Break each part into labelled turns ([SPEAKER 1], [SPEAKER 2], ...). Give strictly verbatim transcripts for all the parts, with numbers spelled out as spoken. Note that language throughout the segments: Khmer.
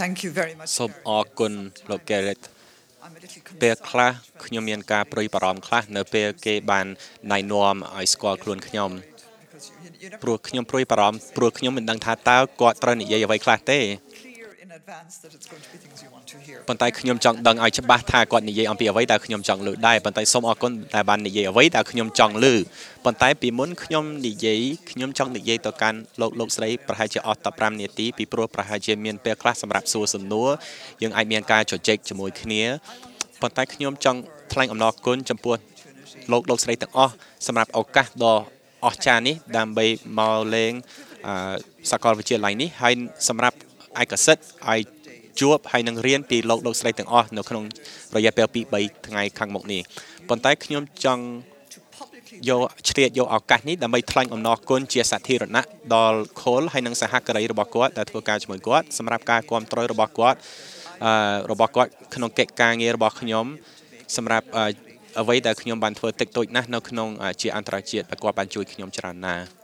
[SPEAKER 1] Thank you very much
[SPEAKER 2] សូមអរគុណលោក Garrett ពេលខ្លះខ្ញុំមានការព្រួយបារម្ភខ្លះនៅពេលគេបានណែនាំឲ្យស្គាល់ខ្លួនខ្ញុំព្រោះខ្ញុំព្រួយបារម្ភព្រោះខ្ញុំមិនដឹងថាតើគាត់ត្រូវនិយាយអ្វីខ្លះទេប៉ុន្តែខ្ញុំចង់ដឹងឲ្យច្បាស់ថាគាត់និយាយអំពីអ្វីដែលខ្ញុំចង់ឮដែរប៉ុន្តែសូមអរគុណដែលបាននិយាយអ្វីដែលខ្ញុំចង់ឮប៉ុន្តែពីមុនខ្ញុំនិយាយខ្ញុំចង់និយាយទៅកាន់លោកលោកស្រីប្រហែលជាអស់តែ5នាទីពីព្រោះប្រហែលជាមានពេលខ្លះសម្រាប់សួរសំណួរយើងអាចមានការជជែកជាមួយគ្នាប៉ុន្តែខ្ញុំចង់ថ្លែងអំណរគុណចំពោះលោកលោកស្រីទាំងអស់សម្រាប់ឱកាសដ៏អស្ចារ្យនេះដើម្បីមកលេងសាកលវិទ្យាល័យនេះហើយសម្រាប់ឯកសិទ្ធិឲ្យជួបហើយនឹងរៀនពីលោកលោកស្រីទាំងអស់នៅក្នុងរយៈពេលពីរបីថ្ងៃខាងមុខនេះប៉ុន្តែខ្ញុំចង់យកឆ្លៀតយកឱកាសនេះដើម្បីថ្លែងអំណរគុណជាសាធារណៈដល់ខូលហើយនឹងសហការីរបស់គាត់ដែលធ្វើការជាមួយគាត់សម្រាប់ការគាំទ្ររបស់គាត់អឺរបស់គាត់ក្នុងកិច្ចការងាររបស់ខ្ញុំសម្រាប់អ្វីដែលខ្ញុំបានធ្វើតិចតួចណាស់នៅក្នុងជាអន្តរជាតិដែលគាត់បានជួយខ្ញុំច្រើនណាស់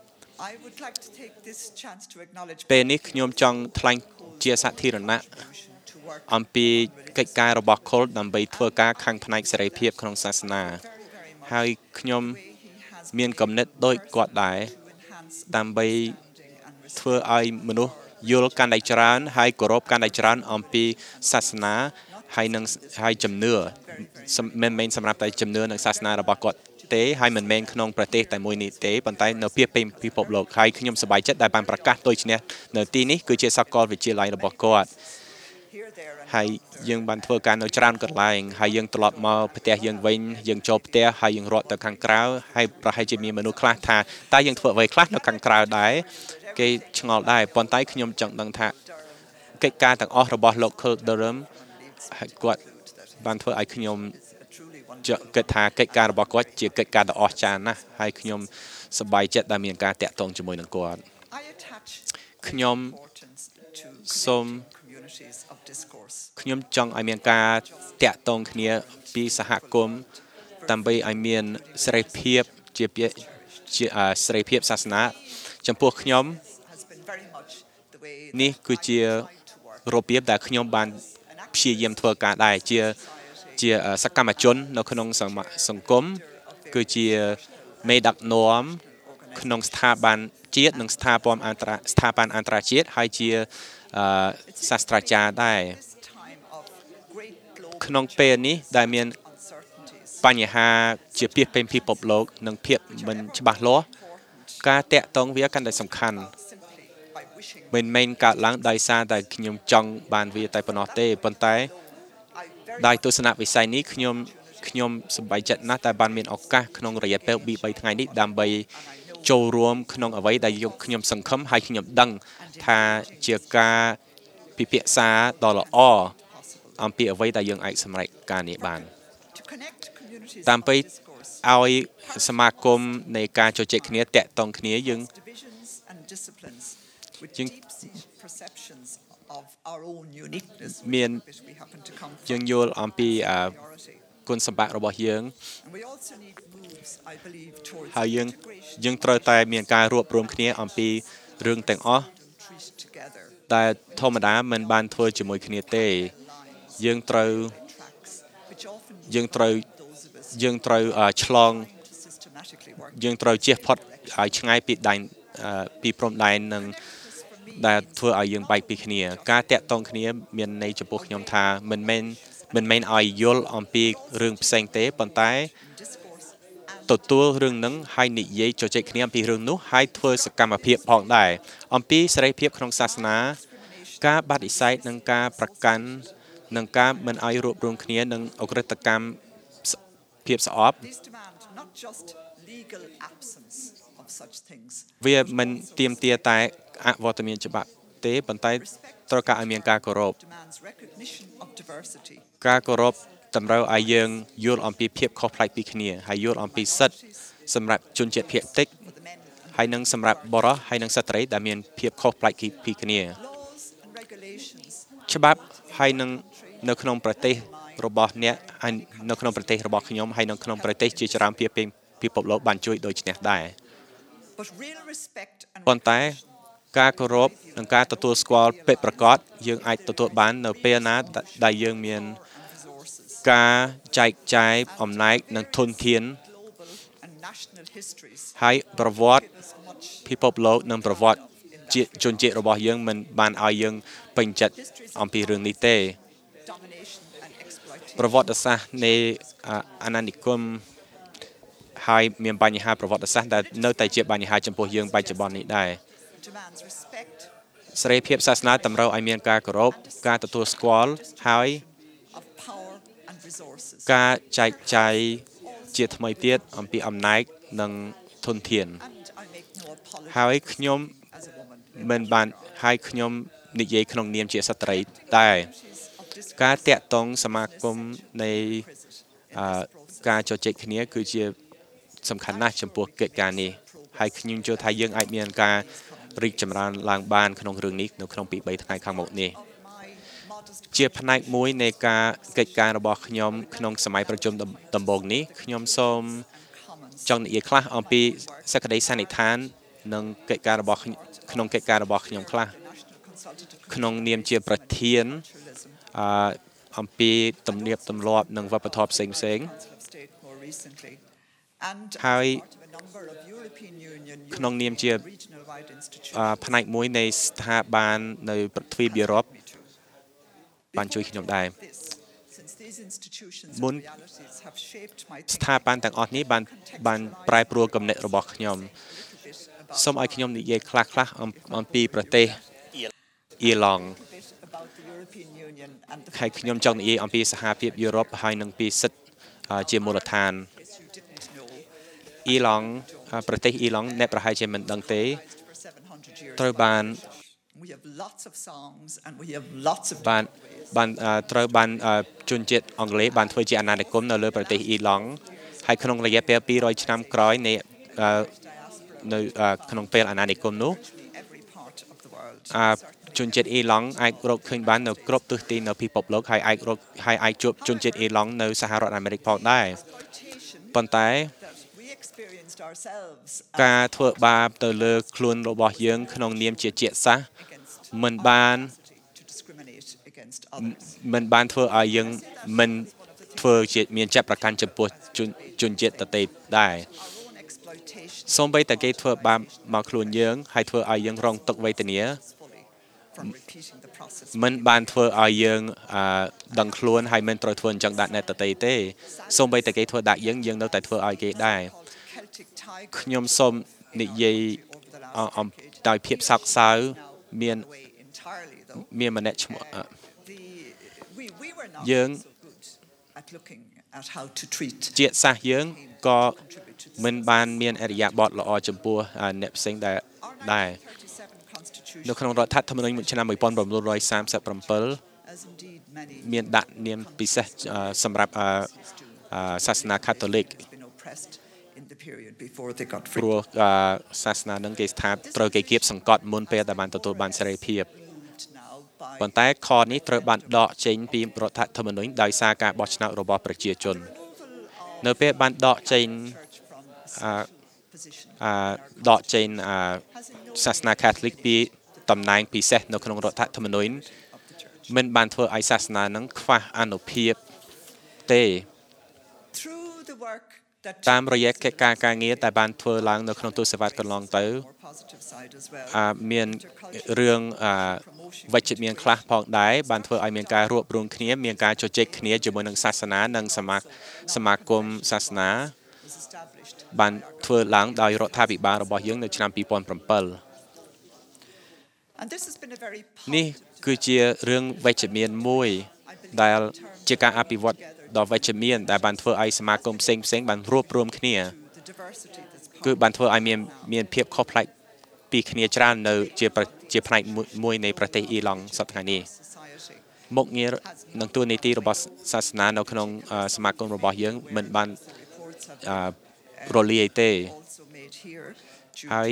[SPEAKER 2] ពេលនេះខ្ញុំចង់ថ្លែងជាសាធារណៈអំពីកិច្ចការរបស់ខុលដើម្បីធ្វើការខាងផ្នែកសេរីភាពក្នុងសាសនាហើយខ្ញុំមានគំនិតដូចគាត់ដែរដើម្បីធ្វើឲ្យមនុស្សយល់កាន់តែច្រើនហើយគោរពកាន់តែច្រើនអំពីសាសនាហើយនឹងហើយជំនឿមិនមែនសម្រាប់តែជំនឿនិងសាសនារបស់គាត់ទេហើយមិនមែនក្នុងប្រទេសតែមួយនេះទេប៉ុន្តែនៅពីពិភពលោកហើយខ្ញុំសប្បាយចិត្តដែលបានប្រកាសដូចនេះនៅទីនេះគឺជាសាកលវិទ្យាល័យរបស់គាត់ហើយយើងបានធ្វើការនៅច្រើនកន្លែងហើយយើងត្រឡប់មកផ្ទះយើងវិញយើងចូលផ្ទះហើយយើងរត់ទៅខាងក្រៅហើយប្រហែលជាមានមនុស្សខ្លះថាតើយើងធ្វើអ្វីខ្លះនៅខាងក្រៅដែរគេឆ្ងល់ដែរប៉ុន្តែខ្ញុំចង់ដឹងថាកិច្ចការទាំងអស់របស់លោក Durham ហើយគាត់បានធ្វើឲ្យខ្ញុំគិតថាកិច្ចការរបស់គាត់ជាកិច្ចការដ៏អស្ចារ្យណាស់ហើយខ្ញុំសប្បាយចិត្តដែលមានការតាក់ទងជាមួយនឹងគាត់ខ្ញុំសូមខ្ញុំចង់ឲ្យមានការតាក់ទងគ្នាពីសហគមន៍ដើម្បីឲ្យមានសេរីភាពជាជាសេរីភាពសាសនាចំពោះខ្ញុំនេះគឺជារបៀបដែលខ្ញុំបានព្យាយាមធ្វើការដែរជាជាសកម្មជននៅក្នុងសង្គមគឺជាមេដឹកនាំក្នុងស្ថាប័នជាតិនិងស្ថាប័នអន្តរស្ថាប័នអន្តរជាតិហើយជាសាស្ត្រាចារ្យដែរក្នុងពេលនេះដែលមានបញ្ហាជាពីពិភពលោកនិងភាពមិនច្បាស់លាស់ការតាក់ទងវាកាន់តែសំខាន់មិនមែនកើតឡើងដោយសារតែខ្ញុំចង់បានវាតែប៉ុណ្ណោះទេប៉ុន្តែដោយទស្សនវិស័យនេះខ្ញុំខ្ញុំសប្បាយចិត្តណាស់តែបានមានឱកាសក្នុងរយៈពេលពីរបីថ្ងៃនេះដើម្បីចូលរួមក្នុងអ្វីដែលយកខ្ញុំសង្ឃឹមហើយខ្ញុំដឹងថាជាការពិភាក្សាដ៏ល្អអំពីអ្វីដែលយើងអាចសម្រេចការនេះបានដើម្បីឲ្យសមាគមនៃការជជែកគ្នាតាក់ទងគ្នាយើងមានយើងយល់អំពីគុណសម្បត្តិរបស់យើងហើយយើងយើងត្រូវតែមានការរួបរวมគ្នាអំពីរឿងទាំងអស់តែធម្មតាមិនបានធ្វើជាមួយគ្នាទេយើងត្រូវយើងត្រូវយើងត្រូវឆ្លងយើងត្រូវជៀសផុតឲ្យឆ្ងាយពីដែនពីព្រំដែននឹងដែលធ្វើឲ្យយើងបែកពីគ្នាការតាក់ទងគ្នាមានន័យចំពោះខ្ញុំថាមិនមែនមិនមែនឲ្យយល់អំពីរឿងផ្សេងទេប៉ុន្តែទទួលរឿងនឹងហើយនិយាយជជែកគ្នាអំពីរឿងនោះហើយធ្វើសកម្មភាពផងដែរអំពីសេរីភាពក្នុងសាសនាការបដិសេធនិងការប្រកាន់និងការមិនឲ្យរួបរวมគ្នានឹងអក្រិតកម្មភាពស្អប់វាមិនទាមទារតែអវត្តមានច្បាប់ទេប៉ុន្តែត្រូវការឲ្យមានការគោរពការគោរពតម្រូវឲ្យយើងយល់អំពីភាពខុសប្លែកពីគ្នាហើយយល់អំពីសិទ្ធិសម្រាប់ជនជាតិភាគតិចហើយនិងសម្រាប់បុរសហើយនិងស្ត្រីដែលមានភាពខុសប្លែកពីគ្នាច្បាប់ហើយនឹងនៅក្នុងប្រទេសរបស់អ្នកហើយនៅក្នុងប្រទេសរបស់ខ្ញុំហើយនៅក្នុងប្រទេសជាច្រើនពីពិភពលោកបានជួយដូចនេះដែរប៉ុន្តែការគោរពនិងការទទួលស្គាល់ពិតប្រាកដយើងអាចទទួលបាននៅពេលណាដែលយើងមានការចែកចាយអំណាចនិងធនធានហើយប្រវត្តិពិភពលោកនិងប្រវត្តិជាជនជាតិរបស់យើងមិនបានឲ្យយើងពេញចិត្តអំពីរឿងនេះទេប្រវត្តិសាស្ត្រនៃអាណានិគមហើយមានបញ្ហាប្រវត្តិសាស្ត្រដែលនៅតែជាបញ្ហាចំពោះយើងបច្ចុប្បន្ននេះដែរសេរីភាពសាសនាតម្រូវឲ្យមានការគោរពការទទួលស្គាល់ហើយការចែកចាយជាថ្មីទៀតអំពីអំណាចនិងធនធានហើយខ្ញុំមិនបានហើយខ្ញុំនិយាយក្នុងនាមជាស្ត្រីតែការតាក់ទងសមាគមនៃការជជែកគ្នាគឺជាសំខាន់ណាស់ចំពោះកិច្ចការនេះហើយខ្ញុំជឿថាយើងអាចមានការរីកចម្រើនឡើងបានក្នុងរឿងនេះនៅក្នុងពីរបីថ្ងៃខាងមុខនេះជាផ្នែកមួយនៃការកិច្ចការរបស់ខ្ញុំក្នុងសម័យប្រជុំដំបូងនេះខ្ញុំសូមចង់និយាយខ្លះអំពីសក្តីសន្និដ្ឋាននិងកិច្ចការរបស់ក្នុងកិច្ចការរបស់ខ្ញុំខ្លះក្នុងនាមជាប្រធានអឺអំពីទំនៀមទម្លាប់និងវប្បធម៌ផ្សេងផ្សេងហើយក្នុងនាមជាផ្នែកមួយនៃស្ថាប័ននៅទ្វីបយុរ៉ុបបានជួយខ្ញុំដែរមុនស្ថាប័នទាំងអស់នេះបានបានប្រែប្រួលគំនិតរបស់ខ្ញុំសូមឲ្យខ្ញុំនិយាយខ្លះខ្លះអំពីប្រទេសអ៊ីឡង់ហើយខ្ញុំចង់និយាយអំពីសហភាពយុរ៉ុបហើយនិងពីសិទ្ធិជាមូលដ្ឋានអ៊ីឡង់ប្រទេសអ៊ីឡង់អ្នកប្រហែលជាមិនដឹងទេត្រូវបានបានបានត្រូវបានជនជាតិអង់គ្លេសបានធ្វើជាអាណានិគមនៅលើប្រទេសអ៊ីឡង់ហើយក្នុងរយៈពេលពីររយឆ្នាំក្រោយនៃនៅក្នុងពេលអាណានិគមនោះជនជាតិអ៊ីឡង់អាចរកឃើញបាននៅគ្រប់ទិសទីនៅពិភពលោកហើយអាចរកហើយអាចជួបជនជាតិអ៊ីឡង់នៅសហរដ្ឋអាមេរិកផងដែរប៉ុន្តែការធ្វើបាបទៅលើខ្លួនរបស់យើងក្នុងនាមជាជាតិសាសន៍មិនបានមិនបានធ្វើឲ្យយើងមិនធ្វើជាមានចាប់ប្រកាន់ចំពោះជនជាតិដទៃដែរសូម្បីតែគេធ្វើបាបមកខ្លួនយើងហើយធ្វើឲ្យយើងរងទុក្ខវេទនាមិនបានធ្វើឲ្យយើងដឹងខ្លួនហើយមិនត្រូវធ្វើអញ្ចឹងដាក់អ្នកដទៃទេសូម្បីតែគេធ្វើដាក់យើងយើងនៅតែធ្វើឲ្យគេដែរខ្ញុំសូមនិយាយអំដោយភាពសោកសៅមានមានម្នាក់ឈ្មោះយើងជាតិសាសន៍យើងក៏មិនបានមានអរិយាប័ត្រល្អចំពោះអ្នកផ្សេងដែរដែរនៅក្នុងរដ្ឋធម្មនុញ្ញឆ្នាំmột nghìn chín trăm ba mươi bảyមានដាក់នាមពិសេសសម្រាប់សាសនាកាតូលិកព្រោះសាសនានឹងគេថាត្រូវគេគៀបសង្កត់មុនពេលដែលបានទទួលបានសេរីភាពប៉ុន្តែខនេះត្រូវបានដកចេញពីរដ្ឋធម្មនុញ្ញដោយសារការបោះឆ្នោតរបស់ប្រជាជននៅពេលបានដកចេញដកចេញសាសនាកាតូលិកពីតំណែងពិសេសនៅក្នុងរដ្ឋធម្មនុញ្ញមិនបានធ្វើឲ្យសាសនានឹងខ្វះអានុភាពទេតាមរយៈកិច្ចការការងារដែលបានធ្វើឡើងនៅក្នុងទសវត្សរ៍កន្លងទៅមានរឿងវិជ្ជមានខ្លះផងដែរបានធ្វើឲ្យមានការរួបរวมគ្នាមានការជជែកគ្នាជាមួយនឹងសាសនានិងសមាសមាគមសាសនាបានធ្វើឡើងដោយរដ្ឋាភិបាលរបស់យើងនៅឆ្នាំពីរពាន់bảyនេះគឺជារឿងវិជ្ជមានមួយដែលជាការអភិវឌ្ឍដ៏វិជ្ជមានដែលបានធ្វើឲ្យសមាគមផ្សេងផ្សេងបានរួបរวมគ្នាគឺបានធ្វើឲ្យមានមានភាពខុសប្លែកពីគ្នាច្រើននៅជាជាផ្នែកមួយនៃប្រទេសអ៊ីឡង់សប្តាហ៍នេះមុខងារនិងតួនាទីរបស់សាសនានៅក្នុងសមាគមរបស់យើងមិនបានរលាយទេហើយ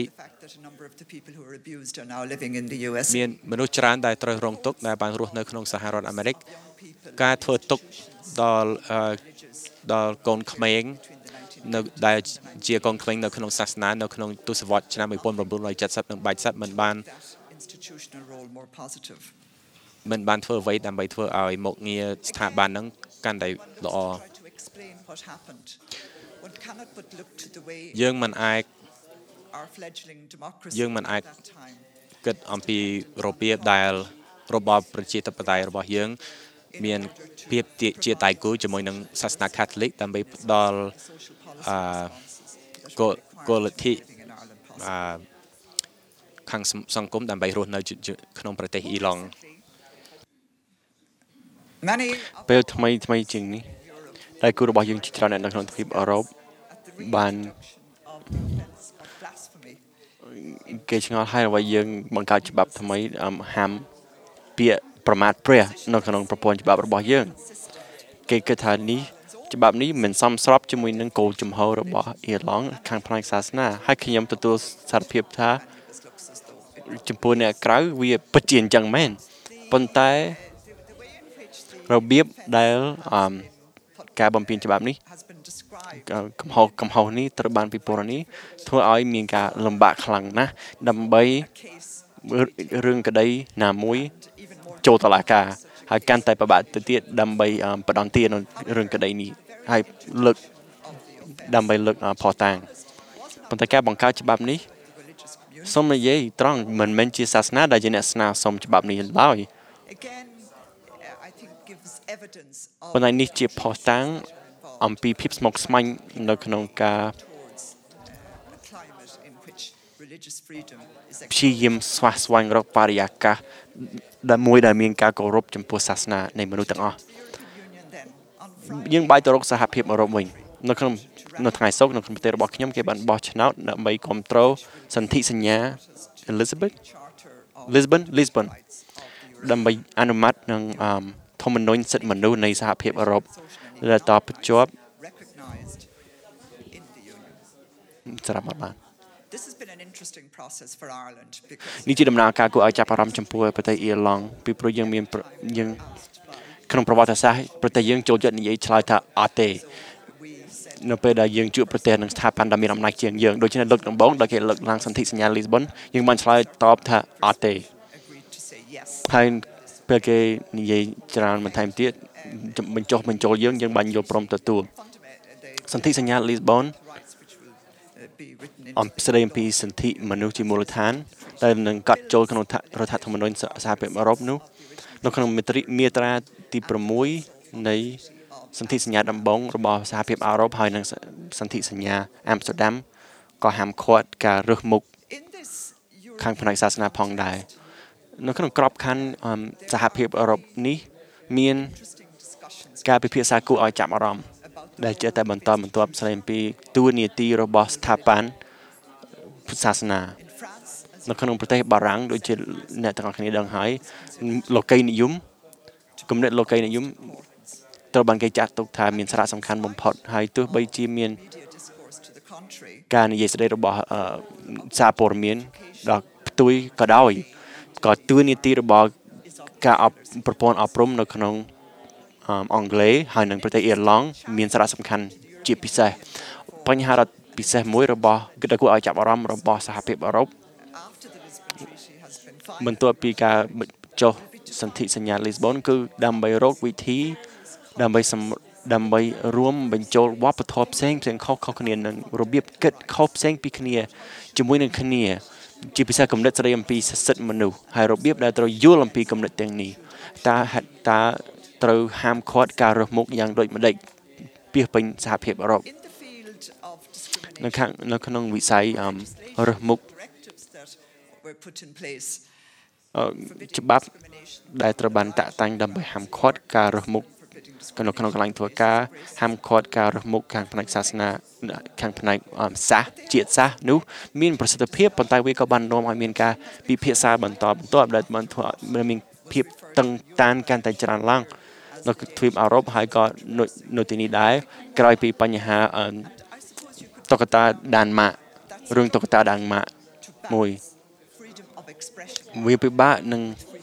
[SPEAKER 2] មានមនុស្សច្រើនដែលត្រូវរងទុក្ខដែលបានរស់នៅក្នុងសហរដ្ឋអាមេរិកការធ្វើទុក្ខដល់ដល់កូនក្មេងនៅដែលជាកងក្មេងនៅក្នុងសាសនានៅក្នុងទសវត្សរ៍ឆ្នាំnineteen seventyនិងបាច់សិតមិនបានមិនបានធ្វើអ្វីដើម្បីធ្វើឲ្យមុខងារស្ថាប័នហ្នឹងកាន់តែល្អយើងមិនអាចយើងមិនអាចគិតអំពីរបៀបដែលរបបប្រជាធិបតេយ្យរបស់យើងមានភាពជាដៃគូជាមួយនឹងសាសនាកាតូលិកដើម្បីផ្ដល់អឺគោលលទ្ធិអឺខាងសង្គមដើម្បីរស់នៅក្នុងប្រទេសអ៊ីឡង់ពេលថ្មីថ្មីជាងនេះដៃគូរបស់យើងជាច្រើននៅក្នុងទ្វីបអឺរ៉ុបបានគេឆ្ងល់ហើយអ្វីយើងបង្កើតច្បាប់ថ្មីហាមពាក្យប្រមាថព្រះនៅក្នុងប្រព័ន្ធច្បាប់របស់យើងគេគិតថានេះច្បាប់នេះមិនសមស្របជាមួយនឹងគោលជំហររបស់អ៊ីឡង់ខាងផ្នែកសាសនាហើយខ្ញុំទទួលសារភាពថាចំពោះអ្នកក្រៅវាពិតជាអញ្ចឹងមែនប៉ុន្តែរបៀបដែលការបំពេញច្បាប់នេះកំហុសកំហុសនេះត្រូវបានពិពណ៌នេះធ្វើឲ្យមានការលំបាកខ្លាំងណាស់ដើម្បីរឿងក្តីណាមួយចូលតុលាការហើយកាន់តែពិបាកទៅទៀតដើម្បីបដន្ទានៅរឿងក្តីនេះហើយលើកដើម្បីលើកផុសតាងប៉ុន្តែការបង្កើតច្បាប់នេះសូមនិយាយត្រង់មិនមែនជាសាសនាដែលជាអ្នកស្នើសុំច្បាប់នេះឡើយប៉ុន្តែនេះជាផុសតាងអំពីភាពស្មុគស្មាញនៅក្នុងការព្យាយាមស្វះស្វែងរកបរិយាកាសដែលមួយដែលមានការគោរពចំពោះសាសនានៃមនុស្សទាំងអស់យើងបាយទៅរកសហភាពអឺរ៉ុបវិញនៅក្នុងនៅថ្ងៃសុក្រនៅក្នុងប្រទេសរបស់ខ្ញុំគេបានបោះឆ្នោតដើម្បីគ្រប់គ្រងសន្ធិសញ្ញា Elizabeth Lisbon Lisbon ដើម្បីអនុម័តនឹងធម្មនុញ្ញសិទ្ធិមនុស្សនៃសហភាពអឺរ៉ុបដែលតភ្ជាប់ស្រាប់បាននេះជាដំណើរការគួរឲ្យចាប់អារម្មណ៍ចំពោះប្រទេសអ៊ីឡង់ពីព្រោះយើងមានយើងក្នុងប្រវត្តិសាស្ត្រប្រទេសយើងចូលចិត្តនិយាយឆ្លើយថាអត់ទេនៅពេលដែលយើងជួបប្រទេសនឹងស្ថាប័នដែលមានអំណាចជាងយើងដូច្នេះលើកដំបូងដែលគេលើកឡើងសន្ធិសញ្ញា Lisbon យើងបានឆ្លើយតបថាអត់ទេហើយពេលគេនិយាយច្រើនបន្ថែមទៀតបញ្ចុះបញ្ចូលយើងយើងបានយល់ព្រមទទួលសន្ធិសញ្ញា Lisbon អំពីស្ដីអំពីសន្ធិមនុស្សជាមូលដ្ឋានដែលនឹងកាត់ចូលក្នុងរដ្ឋធម្មនុញ្ញសហភាពអឺរ៉ុបនោះនៅក្នុងមាត្រាទី6នៃសន្ធិសញ្ញាដំបូងរបស់សហភាពអឺរ៉ុបហើយនិងសន្ធិសញ្ញាអាំស្ទែដាំក៏ហាមឃាត់ការរើសមុខខាងផ្នែកសាសនាផងដែរនៅក្នុងក្របខ័ណ្ឌសហភាពអឺរ៉ុបនេះមានការពិភាក្សាគួរឲ្យចាប់អារម្មណ៍ដែលជាតែបន្តបន្ទាប់ស្ដីអំពីតួនាទីរបស់ស្ថាប័នសាសនានៅក្នុងប្រទេសបារាំងដូចជាអ្នកទាំងអស់គ្នាដឹងហើយលោកីនិយមគំនិតលោកីនិយមត្រូវបានគេចាត់ទុកថាមានសារៈសំខាន់បំផុតហើយទោះបីជាមានការនិយាយស្ដីរបស់សារព័ត៌មានដល់ផ្ទុយក៏ដោយក៏តួនាទីរបស់ការអប់ប្រព័ន្ធអប់រំនៅក្នុងអង់គ្លេសហើយនិងប្រទេសអ៊ីឡង់មានសារៈសំខាន់ជាពិសេសបញ្ហារដ្ឋពិសេសមួយរបស់គិតគួរឲ្យចាប់អារម្មណ៍របស់សហភាពអឺរ៉ុបបន្ទាប់ពីការចុះសន្ធិសញ្ញា Lisbon គឺដើម្បីរកវិធីដើម្បីដើម្បីរួមបញ្ចូលវប្បធម៌ផ្សេងផ្សេងខុសៗគ្នានឹងរបៀបគិតខុសផ្សេងពីគ្នាជាមួយនឹងគ្នាជាពិសេសគំនិតស្ដីអំពីសិទ្ធិមនុស្សហើយរបៀបដែលត្រូវយល់អំពីគំនិតទាំងនេះតើតើត្រូវហាមឃាត់ការរើសមុខយ៉ាងដូចម្តេចពីពេញសហភាពអឺរ៉ុបនៅខាងនៅក្នុងវិស័យរើសមុខច្បាប់ដែលត្រូវបានតាក់តែងដើម្បីហាមឃាត់ការរើសមុខនៅក្នុងកន្លែងធ្វើការហាមឃាត់ការរើសមុខខាងផ្នែកសាសនាខាងផ្នែកសាសជាតិសាសនោះមានប្រសិទ្ធភាពប៉ុន្តែវាក៏បាននាំឲ្យមានការពិភាក្សាបន្តបន្ទាប់ដែលបានធ្វើឲ្យមានភាពតឹងតានកាន់តែច្រើនឡើងនៅទ្វីបអឺរ៉ុបហើយក៏នៅទីនេះដែរក្រោយពីបញ្ហាតុក្កតាដានម៉ាក់រឿងតុក្កតាដានម៉ាក់មួយវាពិបាកនឹង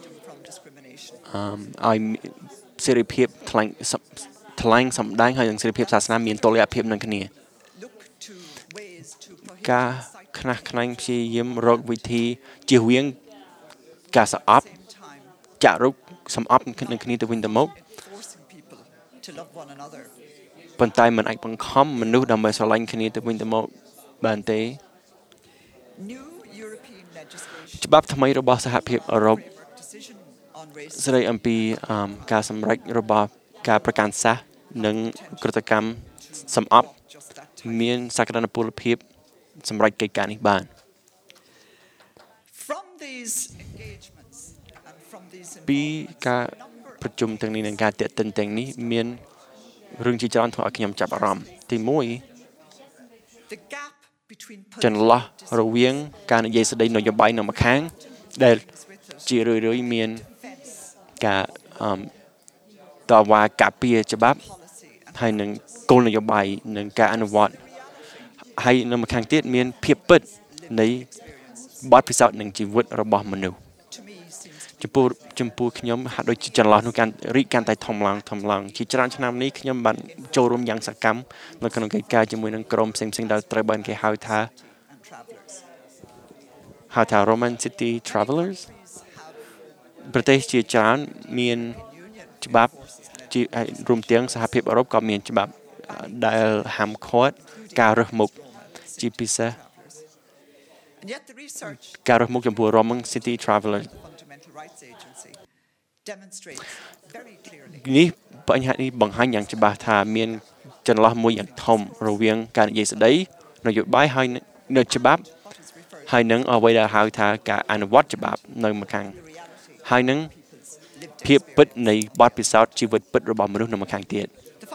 [SPEAKER 2] ឲ្យសេរីភាពថ្លែងថ្លែងសម្ដែងហើយនិងសេរីភាពសាសនាមានតុល្យភាពនឹងគ្នាការខ្នះខ្នែងព្យាយាមរកវិធីជៀសវាងការស្អប់ចាក់រុកសំអប់នឹងគ្នាទៅវិញទៅមកប៉ុន្តែមិនអាចបង្ខំមនុស្សដើម្បីស្រឡាញ់គ្នាទៅវិញទៅមកបានទេច្បាប់ថ្មីរបស់សហភាពអឺរ៉ុបស្ដីអំពីការសម្រេចរបស់ការប្រកាន់សាសនិងក្រតកម្មសម្អប់មានសក្តានុពលភាពសម្រេចកិច្ចការនេះបានពីការប្រជុំទាំងនេះនិងការតាក់ទិនទាំងនេះមានរឿងជាច្រើនធ្វើឲ្យខ្ញុំចាប់អារម្មណ៍ទីមួយចន្លោះរវាងការនិយាយស្ដីនយោបាយនៅម្ខាងដែលជារឿយៗមានការតវ៉ាការពារច្បាប់ហើយនឹងគោលនយោបាយនិងការអនុវត្តហើយនៅម្ខាងទៀតមានភាពពិតនៃបទពិសោធន៍និងជីវិតរបស់មនុស្សចំពោះចំពោះខ្ញុំហាក់ដូចជាចន្លោះនោះកាន់រីកកាន់តែធំឡើងធំឡើងជាច្រើនឆ្នាំនេះខ្ញុំបានចូលរួមយ៉ាងសកម្មនៅក្នុងកិច្ចការជាមួយនឹងក្រុមផ្សេងៗដែលត្រូវបានគេហៅថាហៅថា Roman City Travelers ប្រទេសជាច្រើនមានច្បាប់ជារួមទាំងសហភាពអឺរ៉ុបក៏មានច្បាប់ដែលហាមឃាត់ការរើសមុខជាពិសេសការរើសមុខចំពោះ Roman City Travelers នេះបញ្ហានេះបង្ហាញយ៉ាងច្បាស់ថាមានចន្លោះមួយយ៉ាងធំរវាងការនិយាយស្ដីនយោបាយហើយនៅច្បាប់ហើយនឹងអ្វីដែលហៅថាការអនុវត្តច្បាប់នៅម្ខាងហើយនឹងភាពពិតនៃបទពិសោធន៍ជីវិតពិតរបស់មនុស្សនៅម្ខាងទៀត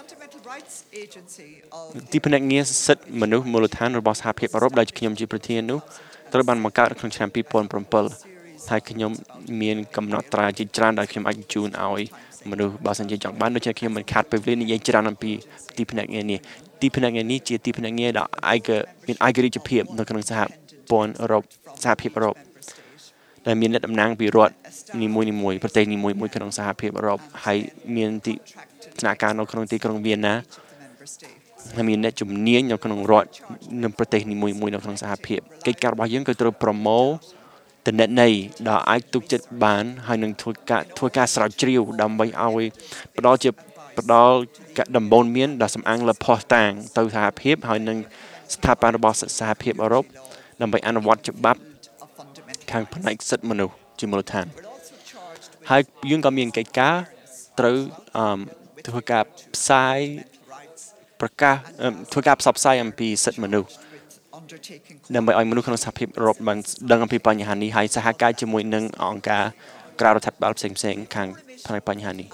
[SPEAKER 2] ទីភ្នាក់ងារសិទ្ធិមនុស្សមូលដ្ឋានរបស់សហភាពអឺរ៉ុបដែលខ្ញុំជាប្រធាននោះត្រូវបានបង្កើតក្នុងឆ្នាំពីរពាន់ប្រាំbảyហើយខ្ញុំមានកំណត់ត្រាជាច្រើនដែលខ្ញុំអាចជូនឲ្យមនុស្សបើសិនជាចង់បានដូច្នេះខ្ញុំមិនខាត់ពេលវេលានិយាយច្រើនអំពីទីភ្នាក់ងារនេះទីភ្នាក់ងារនេះជាទីភ្នាក់ងារដែលឯកមានឯករាជ្យភាពនៅក្នុងសហព័ន្ធអឺរ៉ុបសហភាពអឺរ៉ុបដែលមានអ្នកតំណាងពីរដ្ឋនីមួយៗប្រទេសនីមួយៗក្នុងសហភាពអឺរ៉ុបហើយមានទីស្នាក់ការនៅក្នុងទីក្រុងវៀនណាហើយមានអ្នកជំនាញនៅក្នុងរដ្ឋនិងប្រទេសនីមួយៗនៅក្នុងសហភាពកិច្ចការរបស់យើងគឺត្រូវប្រមូលតំណែងនៃដែលអាចទុកចិត្តបានហើយនឹងធ្វើការធ្វើការស្រាវជ្រាវដើម្បីឲ្យផ្ដល់ជាផ្ដល់ដំបូន្មានដល់សំអាងលើផុសតាងទៅសហភាពហើយនឹងស្ថាប័នរបស់សហភាពអឺរ៉ុបដើម្បីអនុវត្តច្បាប់ខាងផ្នែកសិទ្ធិមនុស្សជាមូលដ្ឋានហើយយើងក៏មានកិច្ចការត្រូវធ្វើការផ្សាយប្រកាសធ្វើការផ្សព្វផ្សាយអំពីសិទ្ធិមនុស្សដើម្បីឲ្យមនុស្សក្នុងសហភាពអឺរ៉ុបបានដឹងអំពីបញ្ហានេះហើយសហការជាមួយនឹងអង្គការក្រៅរដ្ឋាភិបាលផ្សេងៗខាងផ្នែកបញ្ហានេះ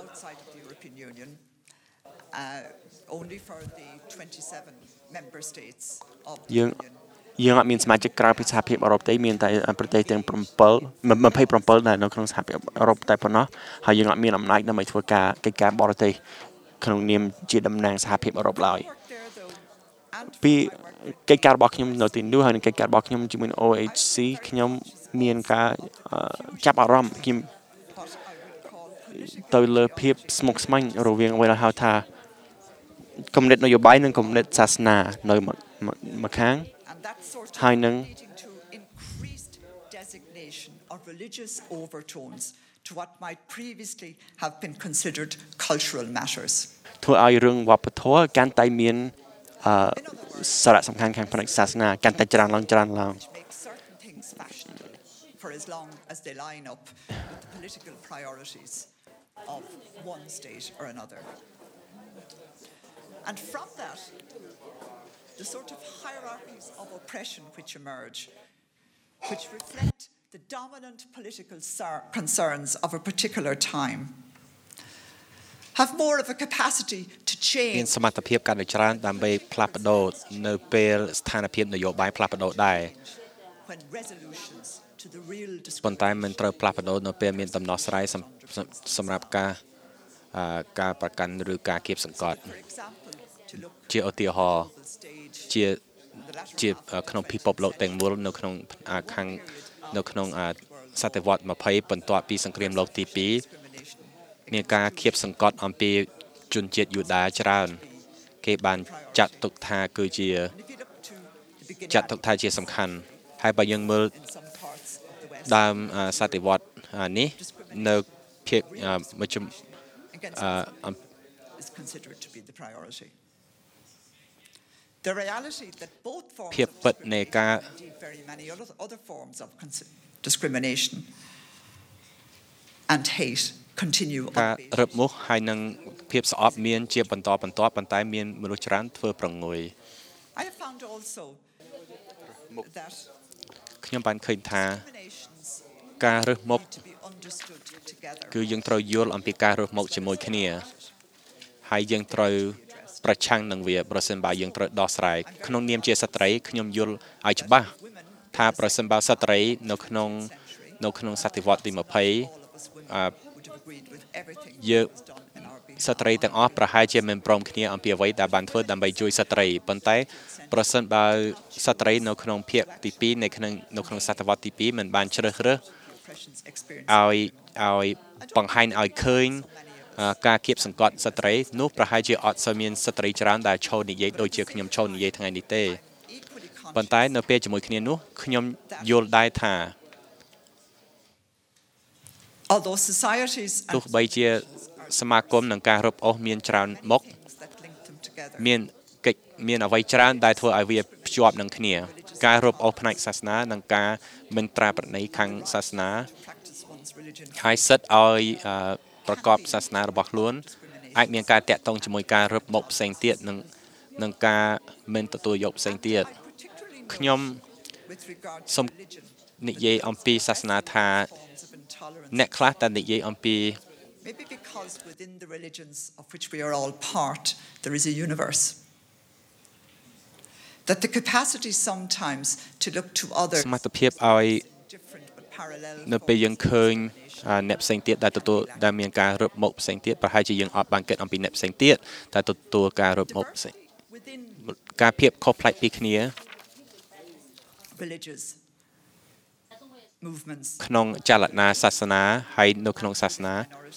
[SPEAKER 2] យើងយើងអត់មានសមាជិកក្រៅពីសហភាពអឺរ៉ុបទេមានតែប្រទេសទាំងยี่สิบเจ็ดដែលនៅក្នុងសហភាពអឺរ៉ុបតែប៉ុណ្ណោះហើយយើងអត់មានអំណាចដើម្បីធ្វើការកិច្ចការបរទេសក្នុងនាមជាតំណាងសហភាពអឺរ៉ុបឡើយពីកិច្ចការរបស់ខ្ញុំនៅទីនោះហើយនឹងកិច្ចការរបស់ខ្ញុំជាមួយ O H C ខ្ញុំមានការចាប់អារម្មណ៍ខ្ញុំទៅលើភាពស្មុគស្មាញរវាងអ្វីដែលហៅថាគំនិតនយោបាយនិងគំនិតសាសនានៅម្ខាងហើយនឹង
[SPEAKER 1] of religious overtones to what might previously have been considered cultural matters
[SPEAKER 2] ធ្វើឲ្យរឿងវប្បធម៌កាន់តែមានអឺសារៈសំខាន់ខាងផ្នែកសាសនាកាន់តែច្រើនឡើងច្រើនឡើង
[SPEAKER 1] for as long as they line up with the political priorities of one state or another and from that the sort of hierarchies of oppression which emerge which reflect the dominant political concerns of a particular time have more of a capacity to change
[SPEAKER 2] មានសមត្ថភាពកាន់តែច្រើនដើម្បីផ្លាស់ប្ដូរនៅពេលស្ថានភាពនយោបាយផ្លាស់ប្ដូរដែរប៉ុន្តែមិនត្រូវផ្លាស់ប្ដូរនៅពេលមានដំណោះស្រាយសម្រាប់ការការប្រកាន់ឬការគៀបសង្កត់ជាឧទាហរណ៍ជាជាក្នុងពិភពលោកទាំងមូលនៅក្នុងខាងនៅក្នុងសតវត្សยี่สิบបន្ទាប់ពីសង្គ្រាមលោកទីពីរមានការគៀបសង្កត់អំពីជនជាតិយូដាច្រើនគេបានចាត់ទុកថាគឺជាចាត់ទុកថាជាសំខាន់ហើយបើយើងមើលដើមសតវត្សនេះនៅភាគមជ្ឈម
[SPEAKER 1] is considered to be the priority. The reality that both forms
[SPEAKER 2] ភាពពិតនៃការ
[SPEAKER 1] indeed very many other other forms of discrimination and hate continue
[SPEAKER 2] ការរឹបមុខហើយនឹងភាពស្អប់មានជាបន្តបន្ទាប់ប៉ុន្តែមានមនុស្សច្រើនធ្វើប្រងួយ
[SPEAKER 1] I have found also that
[SPEAKER 2] ខ្ញុំបានឃើញថាការរើសមុខគឺយើងត្រូវយល់អំពីការរើសមុខជាមួយគ្នាហើយយើងត្រូវប្រឆាំងនឹងវាប្រសិនបើយើងត្រូវដោះស្រាយក្នុងនាមជាស្ត្រីខ្ញុំយល់ឲ្យច្បាស់ថាប្រសិនបើស្ត្រីនៅក្នុងនៅក្នុងសតវត្សទីยี่สิบអឺយើងស្ត្រីទាំងអស់ប្រហែលជាមិនព្រមគ្នាអំពីអ្វីដែលបានធ្វើដើម្បីជួយស្ត្រីប៉ុន្តែប្រសិនបើស្ត្រីនៅក្នុងភាគទីពីរនៅក្នុងនៅក្នុងសតវត្សទីពីរមិនបានជ្រើសរើសឲ្យឲ្យបង្ហាញឲ្យឃើញការគៀបសង្កត់ស្ត្រីនោះប្រហែលជាអត់សូវមានស្ត្រីច្រើនដែលឈរនិយាយដូចជាខ្ញុំឈរនិយាយថ្ងៃនេះទេប៉ុន្តែនៅពេលជាមួយគ្នានោះខ្ញុំយល់ដែរថា
[SPEAKER 1] although societies
[SPEAKER 2] ទោះបីជាសមាគមនឹងការរឹបអូសមានច្រើនមុខមានកិច្ចមានអ្វីច្រើនដែលធ្វើឲ្យវាភ្ជាប់នឹងគ្នាការរឹបអូសផ្នែកសាសនានិងការមិនត្រាប្រណីខាងសាសនាហើយសិទ្ធឲ្យប្រកបសាសនារបស់ខ្លួនអាចមានការតាក់ទងជាមួយការរឹបមុខផ្សេងទៀតនិងនឹងការមិនទទួលយកផ្សេងទៀតខ្ញុំសូមនិយាយអំពីសាសនាថាអ្នកខ្លះតែនិយាយអំពី
[SPEAKER 1] maybe because within the religions of which we are all part there is a universe that the capacity sometimes to look to others
[SPEAKER 2] សមត្ថភាពឲ្យនៅពេលយើងឃើញអ្នកផ្សេងទៀតដែលទទួលដែលមានការរឹបមុខផ្សេងទៀតប្រហែលជាយើងអត់បានគិតអំពីអ្នកផ្សេងទៀតតែទទួលការរឹបមុខផ្សេងការភាពខុសប្លែកពីគ្នា
[SPEAKER 1] religious movements
[SPEAKER 2] ក្នុងចលនាសាសនាហើយនៅក្នុងសាសនា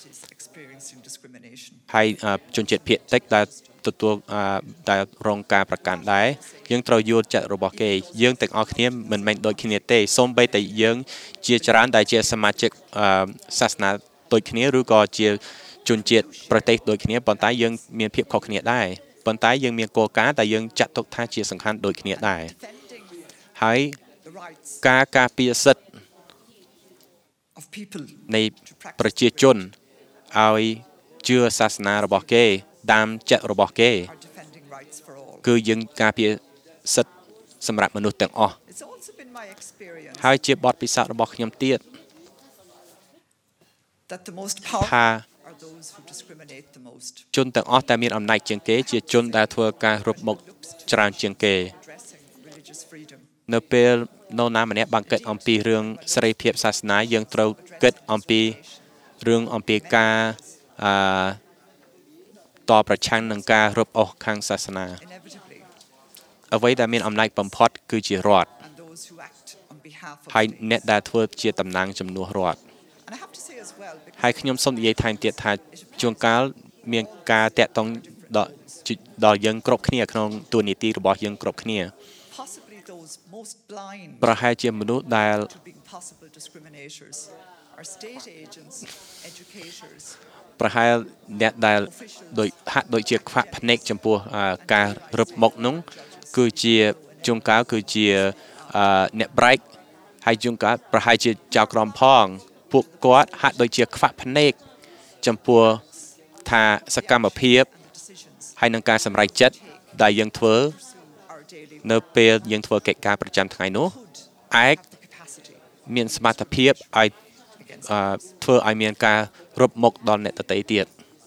[SPEAKER 2] ហើយជនជាតិភាគតិចដែលទទួលដែលរងការប្រកាន់ដែរយើងត្រូវយល់ចិត្តរបស់គេយើងទាំងអស់គ្នាមិនមែនដូចគ្នាទេសូម្បីតែយើងជាច្រើនដែលជាសមាជិកសាសនាដូចគ្នាឬក៏ជាជនជាតិប្រទេសដូចគ្នាប៉ុន្តែយើងមានភាពខុសគ្នាដែរប៉ុន្តែយើងមានគោលការណ៍ដែលយើងចាត់ទុកថាជាសំខាន់ដូចគ្នាដែរហើយការការពារសិទ្ធិនៃប្រជាជនឲ្យជឿសាសនារបស់គេតាមចិត្តរបស់គេគឺយើងការពារសិទ្ធិសម្រាប់មនុស្សទាំងអស់ហើយជាបទពិសោធន៍របស់ខ្ញុំទៀតថាជនទាំងអស់តែមានអំណាចជាងគេជាជនដែលធ្វើការរឹបមុខច្រើនជាងគេនៅពេលនរណាម្នាក់បានគិតអំពីរឿងសេរីភាពសាសនាយើងត្រូវគិតអំពីរឿងអំពីការអឺតប្រឆាំងនឹងការរឹបអូសខាងសាសនាអ្វីដែលមានអំណាចបំផុតគឺជារដ្ឋហើយអ្នកដែលធ្វើជាតំណាងជំនួសរដ្ឋហើយខ្ញុំសូមនិយាយថែមទៀតថាជួនកាលមានការតាក់ទងដល់ដល់យើងគ្រប់គ្នាក្នុងទូនីតិរបស់យើងគ្រប់គ្នាប្រហែលជាមនុស្សដែលប្រហែលអ្នកដែលដូចហាក់ដូចជាខ្វាក់ភ្នែកចំពោះការរឹបមុខនោះគឺជាជួនកាលគឺជាអ្នកប្រែកហើយជួនកាលប្រហែលជាចៅក្រមផងពួកគាត់ហាក់ដូចជាខ្វាក់ភ្នែកចំពោះថាសកម្មភាពហើយនឹងការសម្រេចចិត្តដែលយើងធ្វើនៅពេលយើងធ្វើកិច្ចការប្រចាំថ្ងៃនោះអាចមានសមត្ថភាពឲ្យធ្វើឲ្យមានការរឹបមុខដល់អ្នកដទៃទៀត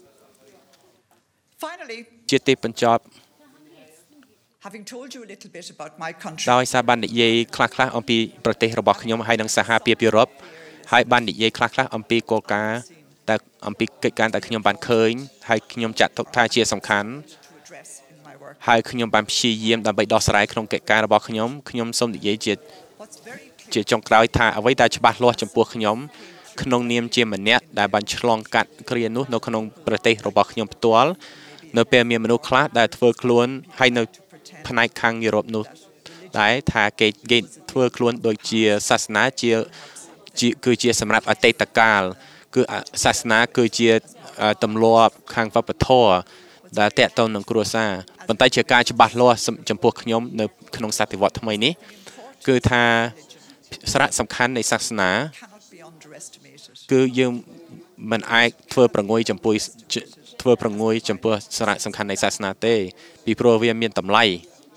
[SPEAKER 2] ជាទីបញ្ចប់
[SPEAKER 1] Having told you a little bit about my country
[SPEAKER 2] ដោយសារបាននិយាយខ្លះៗអំពីប្រទេសរបស់ខ្ញុំហើយនិងសហភាពយុរ៉ុបហើយបាននិយាយខ្លះៗអំពីគោលការណ៍តែអំពីកិច្ចការដែលខ្ញុំបានឃើញហើយខ្ញុំចាត់ទុកថាជាសំខាន់ហើយខ្ញុំបានព្យាយាមដើម្បីដោះស្រាយក្នុងកិច្ចការរបស់ខ្ញុំខ្ញុំសូមនិយាយជាជាចុងក្រោយថាអ្វីដែលច្បាស់លាស់ចំពោះខ្ញុំក្នុងនាមជាម្នាក់ដែលបានឆ្លងកាត់គ្រានោះនៅក្នុងប្រទេសរបស់ខ្ញុំផ្ទាល់នៅពេលមានមនុស្សខ្លះដែលធ្វើខ្លួនហើយនៅផ្នែកខាងយុរ៉ុបនោះដែរថាគេគេធ្វើខ្លួនដូចជាសាសនាជាគឺជាសម្រាប់អតីតកាលគឺសាសនាគឺជាទម្លាប់ខាងវប្បធម៌ដែលតេតតនឹងគ្រួសារប៉ុន្តែជាការច្បាស់លាស់ចំពោះខ្ញុំនៅក្នុងសតវត្សថ្មីនេះគឺថាសារៈសំខាន់នៃសាសនាគឺយើងមិនអាចធ្វើប្រងួយចំពោះធ្វើប្រងួយចំពោះសារៈសំខាន់នៃសាសនាទេពីព្រោះវាមានតម្លៃ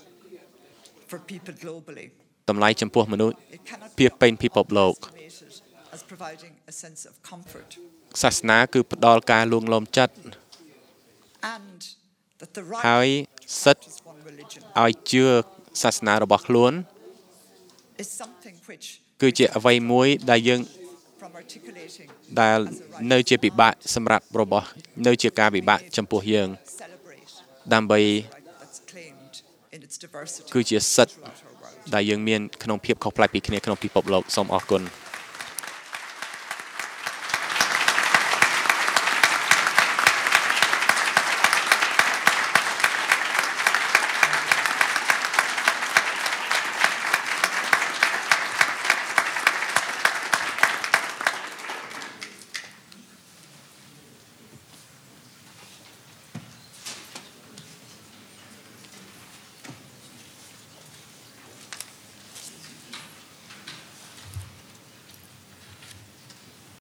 [SPEAKER 2] តម្លៃចំពោះមនុស្សពីពេញពិភពលោកសាសនាគឺផ្ដល់ការលួងលោមចិត្តហើយសិទ្ធឲ្យជឿសាសនារបស់ខ្លួនគឺជាអ្វីមួយដែលយើងដែលនៅជាពិបាកសម្រាប់របស់នៅជាការពិបាកចំពោះយើងដើម្បីគឺជាសិទ្ធដែលយើងមានក្នុងភាពខុសប្លែកពីគ្នាក្នុងពិភពលោកសូមអរគុណ